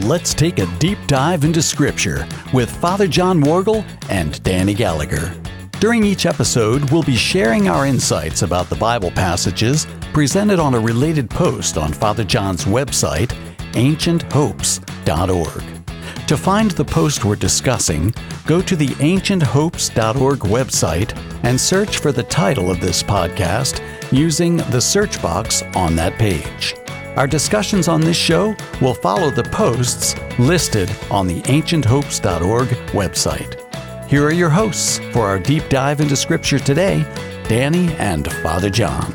let's take a deep dive into Scripture with Father John Worgel and Danny Gallagher. During each episode, we'll be sharing our insights about the Bible passages presented on a related post on Father John's website, ancienthopes.org. To find the post we're discussing, go to the ancienthopes.org website and search for the title of this podcast using the search box on that page. Our discussions on this show will follow the posts listed on the ancienthopes.org website. Here are your hosts for our deep dive into Scripture today, Danny and Father John.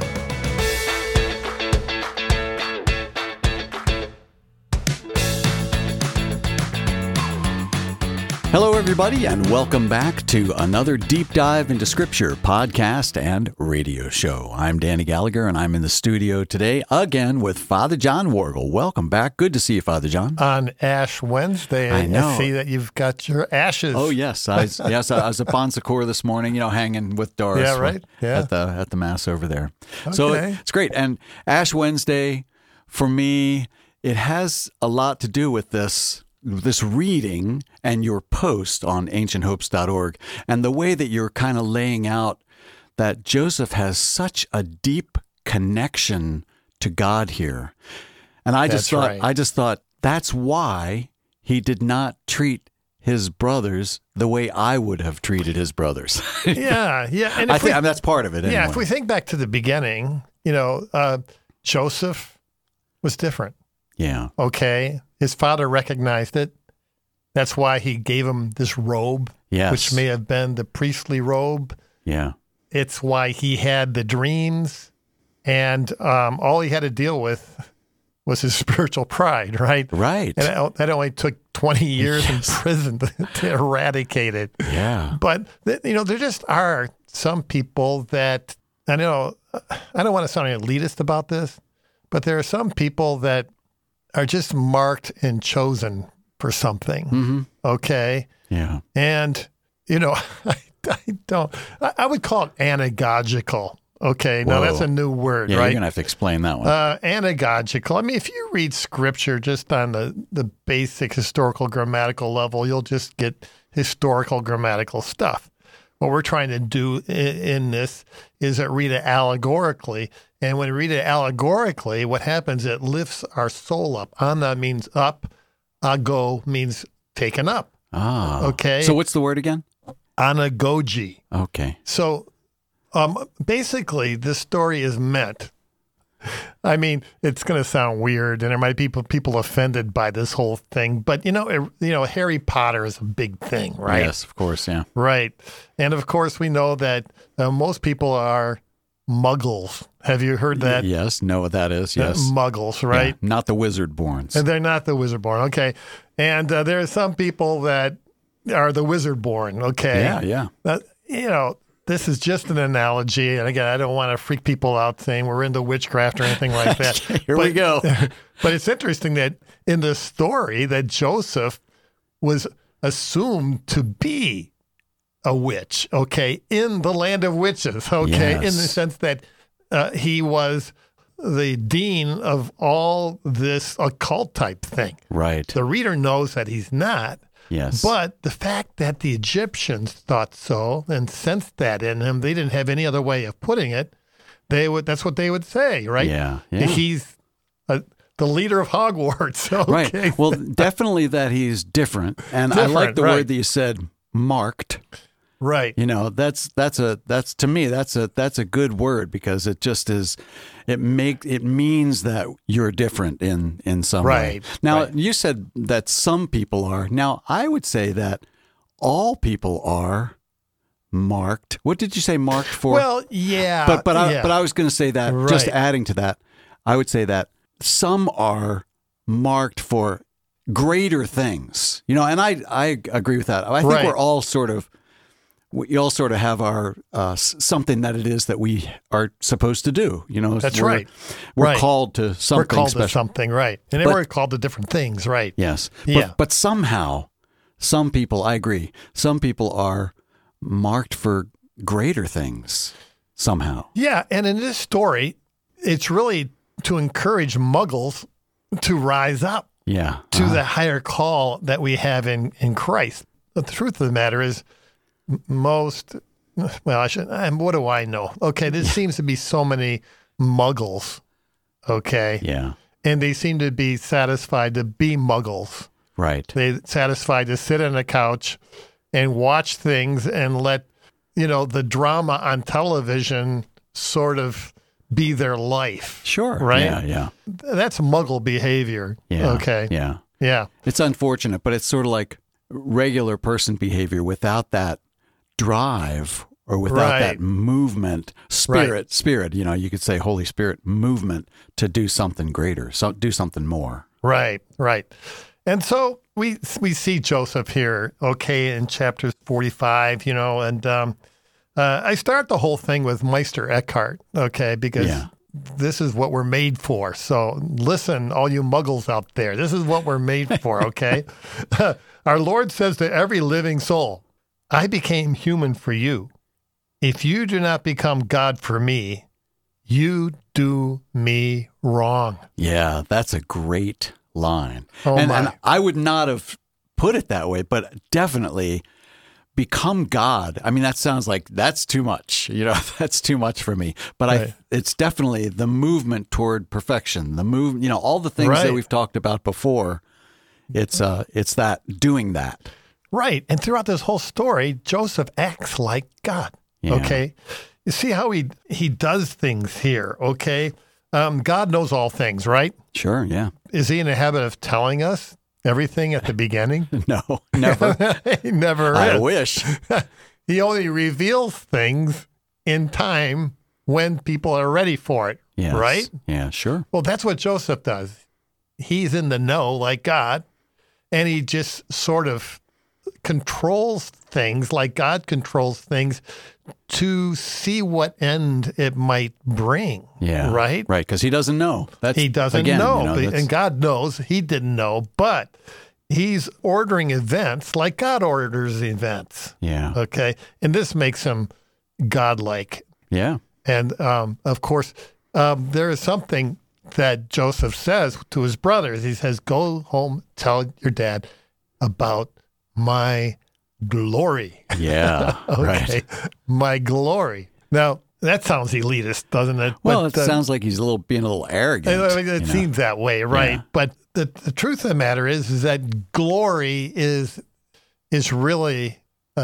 Hello, everybody, and welcome back to another Deep Dive into Scripture podcast and radio show. I'm Danny Gallagher, and I'm in the studio today again with Father John Worgel. Welcome back. Good to see you, Father John. On Ash Wednesday, I know. I see that you've got your ashes. Oh, yes. I was at Bon Secours this morning, hanging with Doris. Yeah, right. Yeah. At the Mass over there. Okay. So it's great. And Ash Wednesday, for me, it has a lot to do with this reading and your post on ancienthopes.org and the way that you're kind of laying out that Joseph has such a deep connection to God here. And I just thought that's why he did not treat his brothers the way I would have treated his brothers. Yeah. And I think that's part of it. Anyway. Yeah, if we think back to the beginning, Joseph was different. Yeah. Okay. His father recognized it. That's why he gave him this robe, yes, which may have been the priestly robe. Yeah. It's why he had the dreams, and all he had to deal with was his spiritual pride, right? Right. And that only took 20 years in prison to eradicate it. Yeah. But, there just are some people that, I don't want to sound elitist about this, but there are some people that are just marked and chosen for something. Mm-hmm. Okay. Yeah. And, I would call it anagogical. Okay. Now that's a new word, yeah, right? You're going to have to explain that one. Anagogical. I mean, if you read Scripture just on the basic historical grammatical level, you'll just get historical grammatical stuff. What we're trying to do in this is read it allegorically. And when we read it allegorically, what happens, it lifts our soul up. Ana means up. Ago means taken up. Ah. Okay. So what's the word again? Anagogy. Okay. So basically, this story is meant. I mean, it's going to sound weird, and there might be people offended by this whole thing. But Harry Potter is a big thing, right? Yes, of course, yeah. Right, and of course we know that most people are Muggles. Have you heard that? Yes, know what that is. Yes, Muggles, right? Yeah, not the Wizard-borns. And they're not the Wizard-born. Okay, and there are some people that are the Wizard-born. Okay, yeah. This is just an analogy, and again, I don't want to freak people out saying we're into witchcraft or anything like that. Here we go. But it's interesting that in the story that Joseph was assumed to be a witch, okay, in the land of witches, okay, yes, in the sense that he was the dean of all this occult type thing. Right. The reader knows that he's not. Yes. But the fact that the Egyptians thought so and sensed that in him, they didn't have any other way of putting it. That's what they would say, right? Yeah. He's the leader of Hogwarts. Okay. Right. Well, definitely that he's different. And I like the word that you said, marked. Right. That's to me that's a good word because it just is. It means that you're different in some way. Now you said that some people are. Now I would say that all people are marked. What did you say marked for? Well, yeah. But I was going to say that just adding to that, I would say that some are marked for greater things. And I agree with that. I think we're all we all sort of have our something that it is that we are supposed to do. That's right. We're called to something. We're called special. to something, right? And then we're called to different things, right? Yes. Yeah. But somehow, some people, I agree, some people are marked for greater things somehow. Yeah, and in this story, it's really to encourage Muggles to rise up. Yeah. to the higher call that we have in Christ. But the truth of the matter is, most, well, I should, what do I know? Okay, there seems to be so many muggles, okay? Yeah. And they seem to be satisfied to be muggles. Right. They're satisfied to sit on a couch and watch things and let, the drama on television sort of be their life. Sure. Right? Yeah, yeah. That's muggle behavior. Yeah. Okay. Yeah. Yeah. It's unfortunate, but it's sort of like regular person behavior without that drive or without that movement, spirit, you could say Holy Spirit movement to do something greater, so do something more. Right, right. And so we see Joseph here, okay, in chapter 45, and I start the whole thing with Meister Eckhart, okay, because this is what we're made for. So listen, all you muggles out there, this is what we're made for, okay? Our Lord says to every living soul, I became human for you. If you do not become God for me, you do me wrong. Yeah, that's a great line. Oh, and I would not have put it that way, but definitely become God. I mean, that sounds like that's too much. That's too much for me. But it's definitely the movement toward perfection, the move, all the things that we've talked about before. It's that doing that. Right. And throughout this whole story, Joseph acts like God. Yeah. Okay. You see how he does things here. Okay. God knows all things, right? Sure. Yeah. Is he in the habit of telling us everything at the beginning? No, never. He never I is. wish. He only reveals things in time when people are ready for it. Yes. Right? Yeah, sure. Well, that's what Joseph does. He's in the know like God, and he just sort of controls things like God controls things to see what end it might bring. Yeah. Right? Right. Because he doesn't know. He doesn't know. And God knows he didn't know, but he's ordering events like God orders events. Yeah. Okay. And this makes him godlike. Yeah. And of course, there is something that Joseph says to his brothers. He says, go home, tell your dad about my glory. Yeah. Okay. Right. My glory. Now, that sounds elitist, doesn't it? Well, it sounds like he's being a little arrogant. It seems that way, right? Yeah. But the truth of the matter is that glory is really,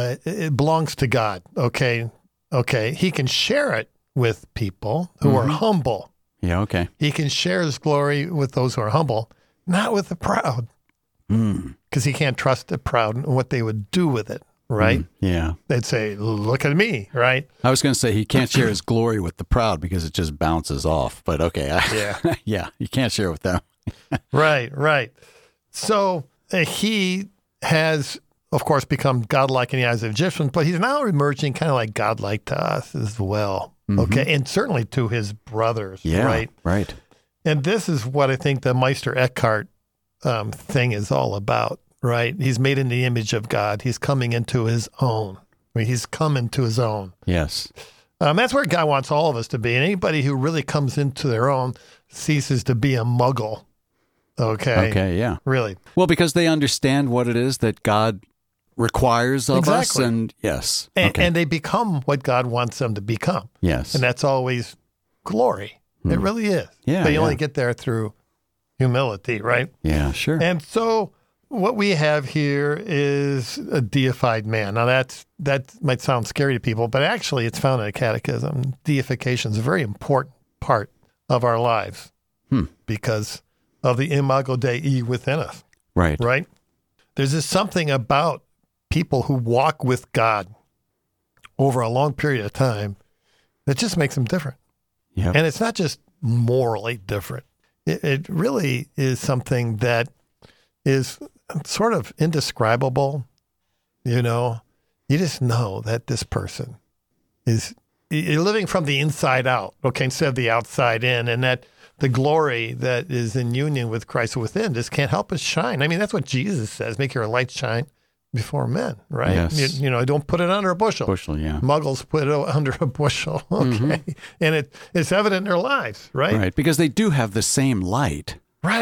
it belongs to God, okay? Okay. He can share it with people who are humble. Yeah, okay. He can share his glory with those who are humble, not with the proud. Because he can't trust the proud and what they would do with it, right? Yeah. They'd say, look at me, right? I was going to say he can't share his glory with the proud because it just bounces off. But okay. Yeah. Yeah, you can't share with them. Right. So he has, of course, become godlike in the eyes of Egyptians, but he's now emerging kind of like godlike to us as well, okay? And certainly to his brothers, right? Right. And this is what I think the Meister Eckhart thing is all about, right? He's made in the image of God. He's coming into his own. I mean, he's come into his own. Yes. That's where God wants all of us to be. And anybody who really comes into their own ceases to be a muggle. Okay. Okay, yeah. Really. Well, because they understand what it is that God requires of us. And yes. And they become what God wants them to become. Yes. And that's always glory. It really is. Yeah. But you only get there through humility, right? Yeah, sure. And so what we have here is a deified man. Now that might sound scary to people, but actually it's found in the Catechism. Deification is a very important part of our lives because of the imago Dei within us. Right. Right? There's just something about people who walk with God over a long period of time that just makes them different. Yep. And it's not just morally different. It really is something that is sort of indescribable. You just know that this person you're living from the inside out, okay, instead of the outside in, and that the glory that is in union with Christ within just can't help but shine. I mean, that's what Jesus says, make your light shine before men, right? Yes. Don't put it under a bushel. Yeah. Muggles put it under a bushel, okay? And it's evident in their lives, right? Right, because they do have the same light. Right.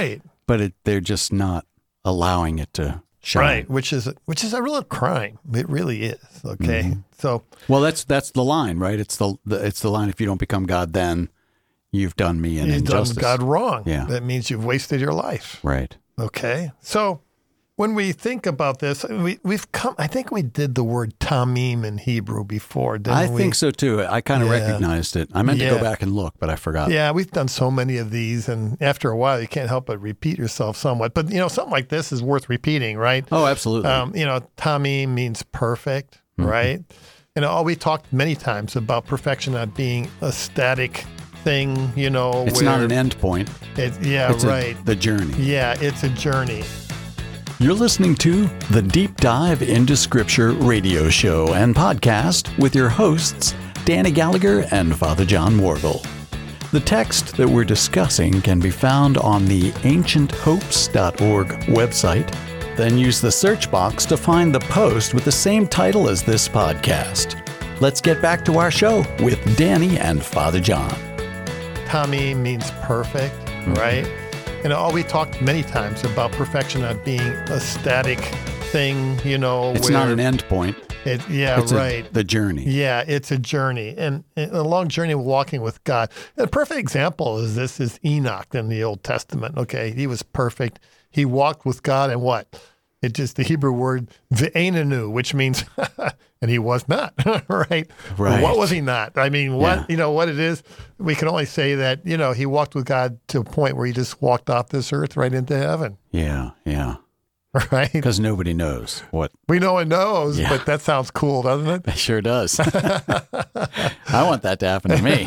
but they're just not allowing it to shine. Right, which is a real crime. It really is. Okay, so well, that's the line, right? It's the line. If you don't become God, then you've done me an injustice. You've done God wrong. Yeah, that means you've wasted your life. Right. Okay, so when we think about this, we've come. I think we did the word tamim in Hebrew before, didn't we? I think so too. I kind of recognized it. I meant to go back and look, but I forgot. Yeah, we've done so many of these, and after a while, you can't help but repeat yourself somewhat. But something like this is worth repeating, right? Oh, absolutely. Tamim means perfect, right? We talked many times about perfection not being a static thing. It's not an end point. It's the journey. Yeah, it's a journey. You're listening to the Deep Dive into Scripture radio show and podcast with your hosts, Danny Gallagher and Father John Morgul. The text that we're discussing can be found on the ancienthopes.org website. Then use the search box to find the post with the same title as this podcast. Let's get back to our show with Danny and Father John. Tamim means perfect, right? We talked many times about perfection not being a static thing, It's not an end point. It's the journey. Yeah, it's a journey. And a long journey walking with God. And a perfect example is Enoch in the Old Testament. Okay, he was perfect. He walked with God and what? It's just the Hebrew word ve'enenu, which means, and he was not, right? Right. What was he not? I mean, what it is, we can only say that, he walked with God to a point where he just walked off this earth right into heaven. Yeah. Right? Because nobody knows what. We know it knows, but that sounds cool, doesn't it? It sure does. I want that to happen to me.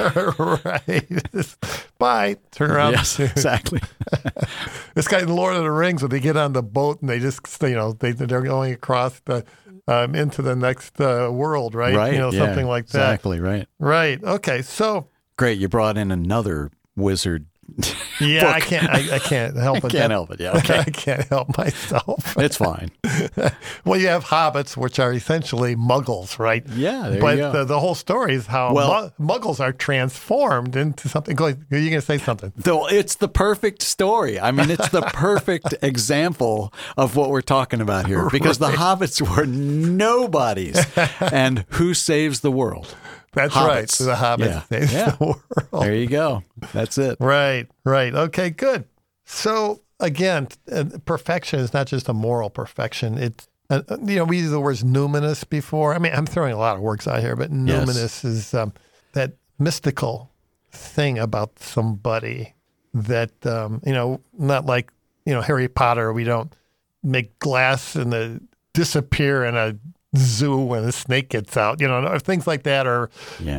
Right. Bye. Turn around. Yes, exactly. This guy in Lord of the Rings, when they get on the boat and they just, they're going across into the next world, right? Right. Something like that. Exactly, right. Right. Okay. So. Great. You brought in another wizard. Yeah, book. I can't help it. Can't help it. Yeah, okay. I can't help myself. It's fine. Well, you have hobbits, which are essentially muggles, right? Yeah, there but you go. The whole story is how muggles are transformed into something. You're going to say something. Though it's the perfect story. I mean, it's the perfect example of what we're talking about here, because the hobbits were nobodies, and who saves the world? That's hobbits. Right. So the hobbits save the world. There you go. That's it. Right. Okay, good. So again, perfection is not just a moral perfection. It's, we use the words numinous before. I mean, I'm throwing a lot of words out here, but numinous is that mystical thing about somebody that, not like, Harry Potter, we don't make glass and disappear in a zoo when a snake gets out, things like that, or,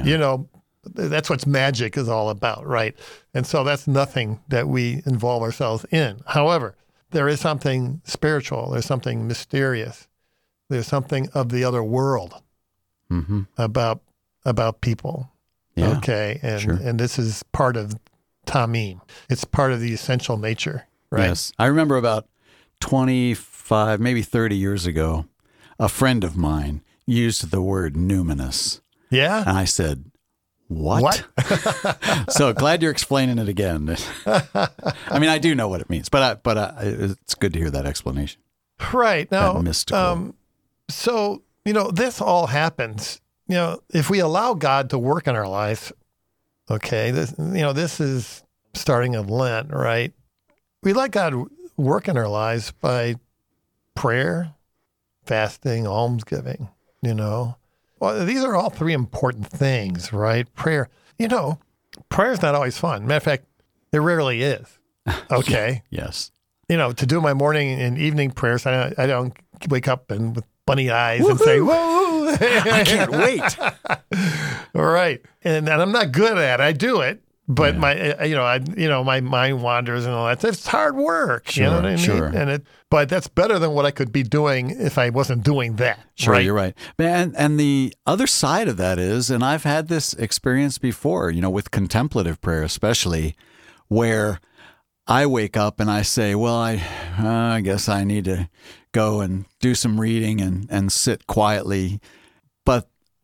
that's what magic is all about, right? And so that's nothing that we involve ourselves in. However, there is something spiritual. There's something mysterious. There's something of the other world about people. Yeah, okay, and this is part of Tamim. It's part of the essential nature, right? Yes, I remember about 25, maybe 30 years ago, a friend of mine used the word numinous. Yeah, and I said, What? So glad you're explaining it again. I mean, I do know what it means, but it's good to hear that explanation. Right. Now, that mystical. So, this all happens, if we allow God to work in our lives, okay, this is starting in Lent, right? We let God work in our lives by prayer, fasting, almsgiving, Well, these are all three important things, right? Prayer, prayer is not always fun. Matter of fact, it rarely is. Okay. Yes. To do my morning and evening prayers, I don't wake up and with bunny eyes and say, "Whoa, I can't wait." All right, and I'm not good at it. I do it, but my mind wanders and all that. It's hard work. Sure, you know what I mean? Sure. But that's better than what I could be doing if I wasn't doing that. Sure, right? You're right. And the other side of that is, and I've had this experience before, with contemplative prayer especially, where I wake up and I say, well, I guess I need to go and do some reading and sit quietly. But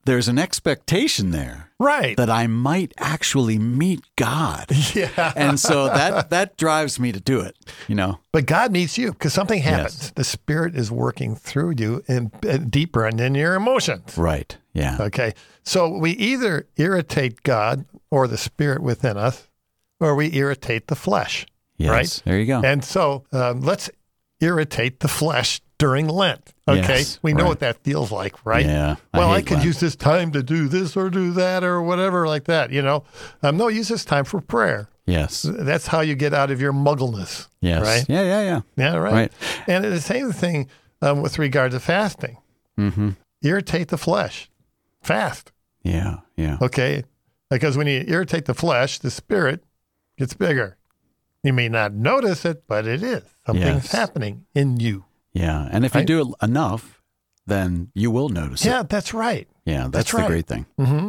there's an expectation there Right. that I might actually meet God. Yeah. And so that drives me to do it, But God meets you because something happens. Yes. The Spirit is working through you and deeper and in your emotions. Right. Yeah. Okay. So we either irritate God or the Spirit within us, or we irritate the flesh. Yes. Right. There you go. And so let's irritate the flesh during Lent. Okay. Yes, We know right. what that feels like, right? Yeah. Well, I hate could Lent. use this time to do this or do that or whatever like that, No, use this time for prayer. Yes. That's how you get out of your muggleness. Yes. Right? Yeah. Yeah, right. Right. And the same thing with regard to fasting. Mm-hmm. Irritate the flesh. Fast. Yeah. Yeah. Okay. Because when you irritate the flesh, the spirit gets bigger. You may not notice it, but it is. Something's Yes. happening in you. Yeah. And if you Right? do it enough, then you will notice Yeah, it. that's right. Yeah. That's the right. great thing. Mm-hmm.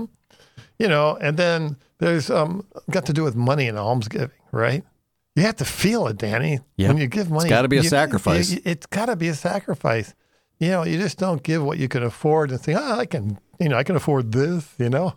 And then there's got to do with money and almsgiving, right? You have to feel it, Danny. Yep. When you give money, gotta be a sacrifice. It's got to be a sacrifice. You just don't give what you can afford and think, I can afford this.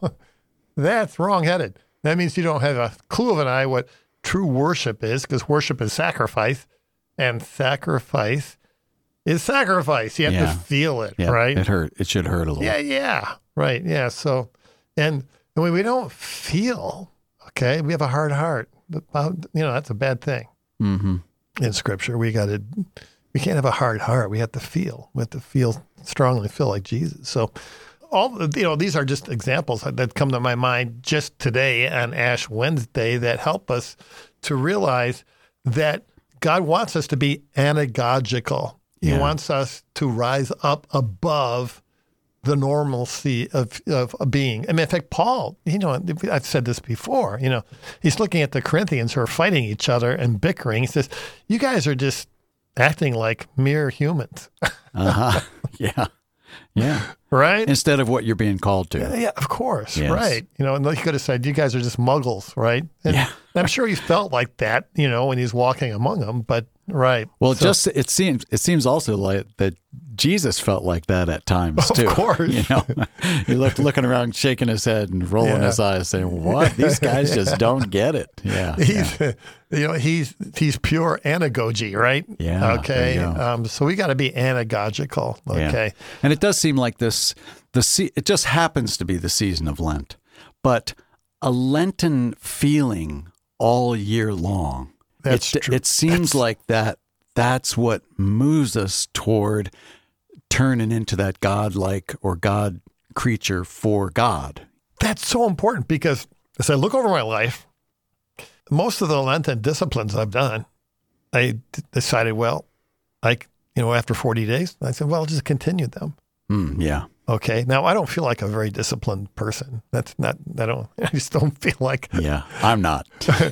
That's wrong-headed. That means you don't have a clue of an eye what true worship is, because worship is sacrifice, and sacrifice is sacrifice. You have Yeah. to feel it, Yeah. right? It should hurt a little. Yeah. Right. Yeah. So, and when we don't feel, okay, we have a hard heart. That's a bad thing. Mm-hmm. In Scripture, we can't have a hard heart. We have to feel. We have to feel strongly, feel like Jesus. So, these are just examples that come to my mind just today on Ash Wednesday that help us to realize that God wants us to be anagogical. He Yeah. wants us to rise up above the normalcy of being. I mean, in fact, Paul, I've said this before, he's looking at the Corinthians who are fighting each other and bickering. He says, you guys are just acting like mere humans, Uh-huh. Yeah. Yeah. right? Instead of what you're being called to. Yeah, of course, Yes. right. And he could have said, you guys are just muggles, right? And Yeah. I'm sure he felt like that, when he's walking among them, but right. Well, So- it seems also like that Jesus felt like that at times too. Of course. He looking around, shaking his head and rolling Yeah. his eyes, saying, "What? These guys just don't get it." Yeah. He's pure anagogy, right? Yeah, Okay. there you go. So we got to be anagogical. Okay. Yeah. And it does seem like it just happens to be the season of Lent, but a Lenten feeling all year long. That's true. It seems like that's what moves us toward turning into that God-like or God creature for God. That's so important because as I look over my life, most of the Lenten disciplines I've done, I decided, after 40 days, I said, I'll just continue them. Yeah. Okay. Now I don't feel like a very disciplined person. I just don't feel like, Yeah. I'm not.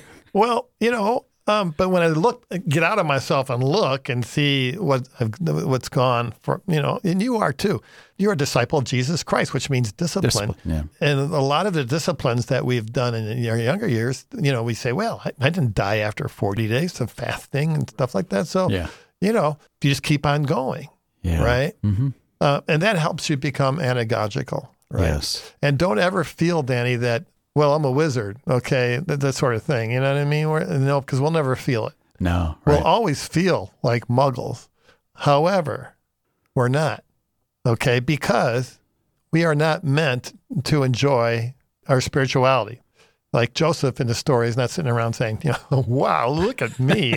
but when I get out of myself and look and see what's gone for, and you are too, you're a disciple of Jesus Christ, which means discipline. Yeah. And a lot of the disciplines that we've done in our younger years, we say, I didn't die after 40 days of fasting and stuff like that. So, Yeah. you just keep on going. Yeah. Right. Mm-hmm. And that helps you become anagogical. Right. Yes. And don't ever feel, Danny, that, I'm a wizard. Okay. That sort of thing. You know what I mean? Because we'll never feel it. No. Right. We'll always feel like muggles. However, we're not. Okay. Because we are not meant to enjoy our spirituality. Like Joseph in the story is not sitting around saying, wow, look at me,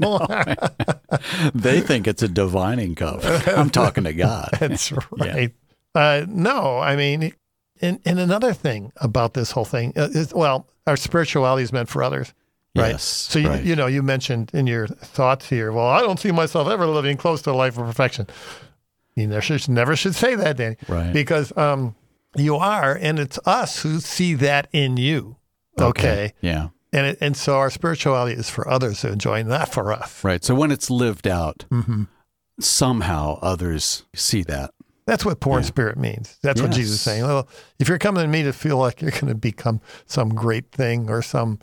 They think it's a divining cup. I'm talking to God. That's right. No, I mean, and another thing about this whole thing is, our spirituality is meant for others, right? Yes, So, right. you mentioned in your thoughts here, I don't see myself ever living close to a life of perfection. You never should say that, Danny. Right. Because you are, and it's us who see that in you. Okay. Yeah. And so our spirituality is for others to enjoy, not for us. Right. So when it's lived out, Mm-hmm. somehow others see that. That's what poor in spirit means. That's what Yes. Jesus is saying. Well, if you're coming to me to feel like you're going to become some great thing or some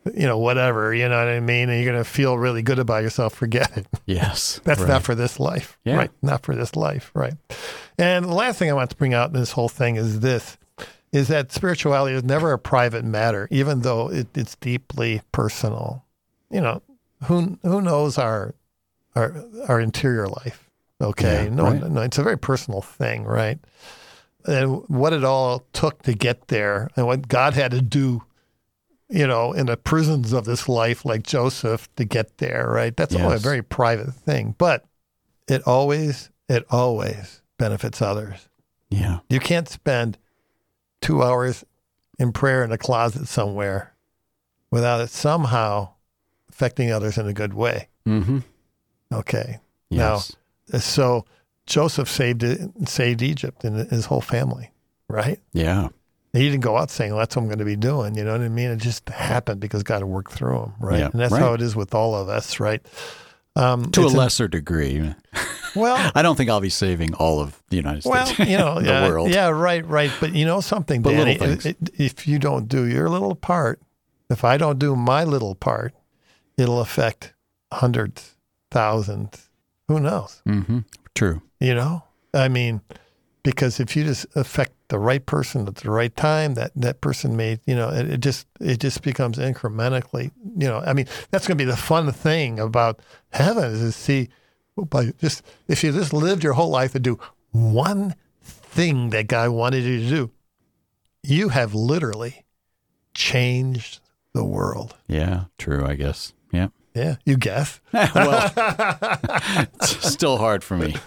whatever, you know what I mean? And you're going to feel really good about yourself, forget it. Yes. That's right. not for this life, Yeah. right? Not for this life, right? And the last thing I want to bring out in this whole thing is that spirituality is never a private matter, even though it's deeply personal. Who knows our interior life? Okay, Yeah, no, right. no, it's a very personal thing, right? And what it all took to get there, and what God had to do, in the prisons of this life, like Joseph, to get there, right? That's all a Yes. very private thing, but it always benefits others. Yeah. You can't spend 2 hours in prayer in a closet somewhere without it somehow affecting others in a good way. Mm-hmm. Okay. Yes. Now, so Joseph saved Egypt and his whole family, right? Yeah. He didn't go out saying, that's what I'm going to be doing. You know what I mean? It just happened because God worked through him, right? Yeah, And that's right. how it is with all of us, right? To a lesser degree. Well, I don't think I'll be saving all of the United States. Well, the world. Yeah, right. But you know something, But Danny? little things. If you don't do your little part, if I don't do my little part, it'll affect hundreds, thousands. Who knows? Mm-hmm. True. I mean, because if you just affect the right person at the right time, that person may, it just becomes incrementally, I mean, that's going to be the fun thing about heaven is to see, if you just lived your whole life and do one thing that God wanted you to do, you have literally changed the world. Yeah. True, I guess. Yeah. Yeah, you guess. Well, it's still hard for me.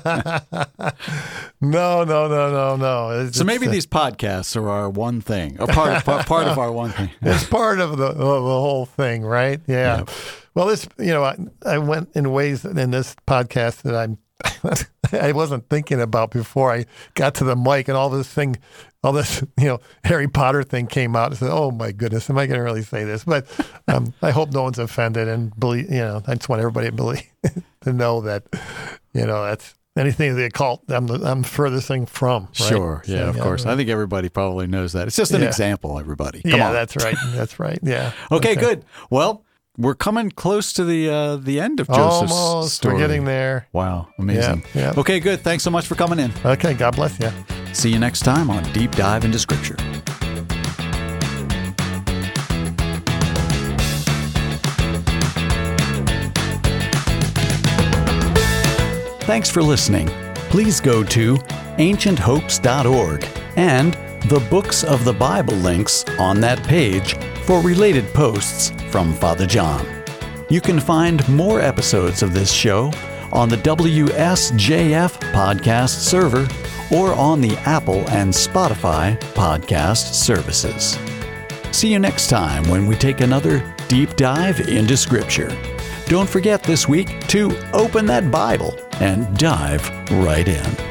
No. It's, So maybe these podcasts are our one thing, or part of our one thing. it's part of the whole thing, right? Yeah. Yep. Well, this, I went in ways in this podcast that I wasn't thinking about before I got to the mic, and all this, Harry Potter thing came out. I said, "Oh my goodness, am I going to really say this?" But I hope no one's offended, and believe, I just want everybody to know that, that's anything of the occult. I'm furthest from. Right? Sure. Yeah, So, of course. I think everybody probably knows that. It's just an example, everybody. Come on. That's right. That's right. Yeah. Okay, good. Well, we're coming close to the end of Joseph's Almost. story. We're getting there. Wow, amazing. Yeah. Okay, good. Thanks so much for coming in. Okay. God bless you. See you next time on Deep Dive into Scripture. Thanks for listening. Please go to ancienthopes.org and the Books of the Bible links on that page for related posts from Father John. You can find more episodes of this show on the WSJF podcast server or on the Apple and Spotify podcast services. See you next time when we take another deep dive into Scripture. Don't forget this week to open that Bible and dive right in.